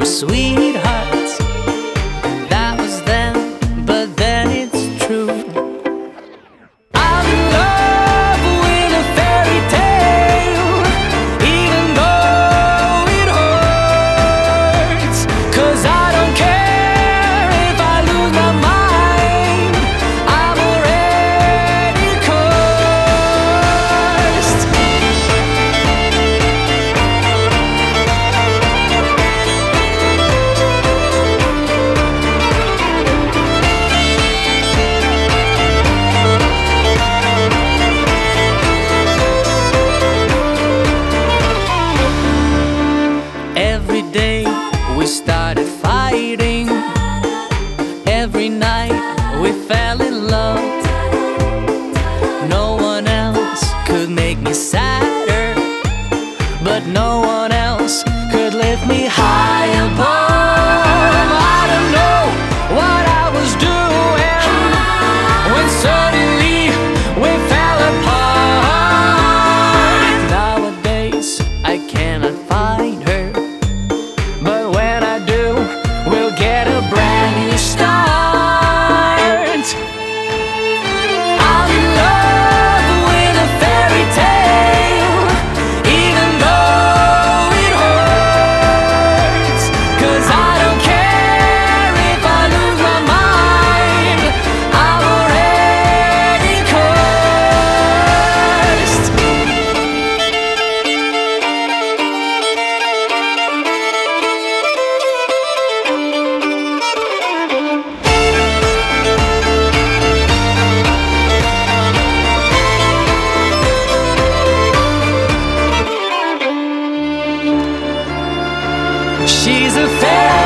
were sweethearts. That was then, but then it's true. I'm in love with a fairy tale, even though it hurts. 'Cause I don't care if I lose my mind, I'm already cursed. Every day we started fighting. Every night we fell in love. No one else could make me sadder, but no one else could lift me high above. I don't know what I was doing when suddenly we fell apart. Nowadays I cannot find her, but when I do, we'll get a brand new start. I'm in love with a fairy tale, even though it hurts. 'Cause I don't care if I lose my mind, I'm already cursed. She's a fairy